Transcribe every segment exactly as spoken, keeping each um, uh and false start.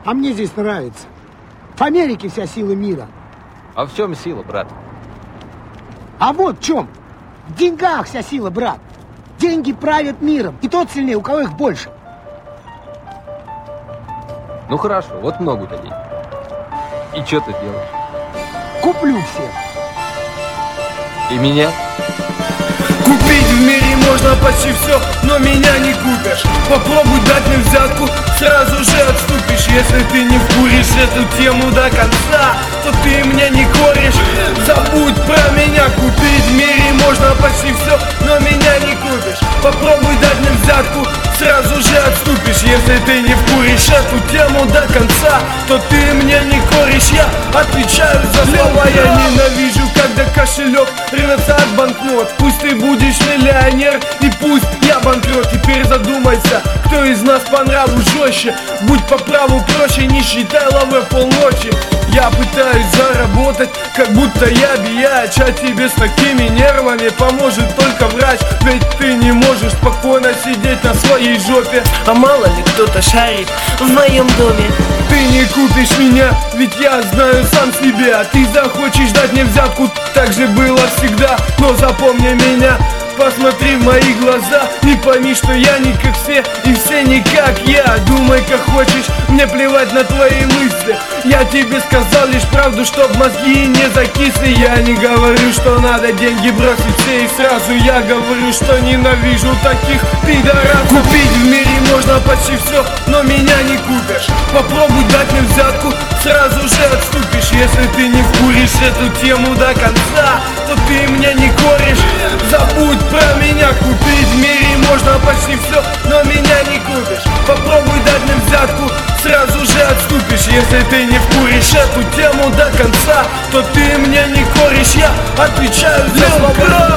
А мне здесь нравится. В Америке вся сила мира. А в чем сила, брат? А вот в чем. В деньгах вся сила, брат. Деньги правят миром. И тот сильнее, у кого их больше. Ну хорошо, вот много у тебя денег. И что ты делаешь? Куплю всех. И меня? Купить в мире можно почти все, но меня не купишь. Попробуй дать мне взятку, сразу же отступишь. Если ты не вкуришь эту тему до конца, то ты мне не корешь. Забудь про меня. Купить в мире можно почти все, но меня не купишь. Попробуй дать мне взятку, сразу же отступишь. Если ты не вкуришь эту тему до конца, то ты мне не корешь. Я отвечаю за слова. Я ненавижу, когда кошелек рвется от банкнот. Пусть ты будешь миллионер и пусть я банкрот. Теперь задумайся, кто из нас по нраву жестче. Будь по праву проще, не считай лавы полночи. Я пытаюсь заработать, как будто я бияч. А тебе с такими нервами поможет только врач. Ведь ты не можешь спокойно сидеть на своей жопе. А мало ли кто-то шарит в моем доме. Ты не купишь меня, ведь я знаю сам себя. Ты захочешь дать мне взятку, так же было всегда. Но запомни меня, посмотри в мои глаза и пойми, что я не как все, и все не как я. Думай как хочешь, мне плевать на твои мысли. Я тебе сказал лишь правду, чтоб мозги не закисли. Я не говорю, что надо деньги бросить все и сразу. Я говорю, что ненавижу таких пидорасов. Купить в мире можно почти все, но меня не купишь. Попробуй дать мне взятку, сразу же отступишь. Если ты не вкуришь эту тему до конца, то ты мне не корешь. Забудь про меня. Купить в мире можно почти все, но меня не купишь. Попробуй дать мне взятку, сразу же отступишь. Если ты не вкуришь эту тему до конца, то ты мне не корешь. Я отвечаю за слова.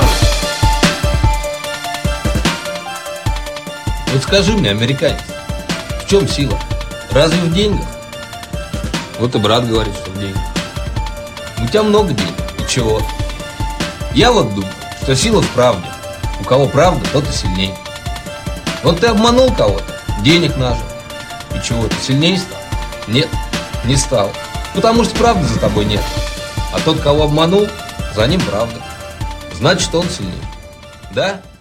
Вот скажи мне, американец, в чем сила? Разве в деньгах? Вот и брат говорит, что в деньгах. У тебя много денег, и чего? Я вот думаю, что сила в правде. У кого правда, тот и сильней. Вот ты обманул кого-то, денег нажил. И чего, ты сильнее стал? Нет, не стал. Потому что правды за тобой нет. А тот, кого обманул, за ним правда. Значит, он сильнее. Да?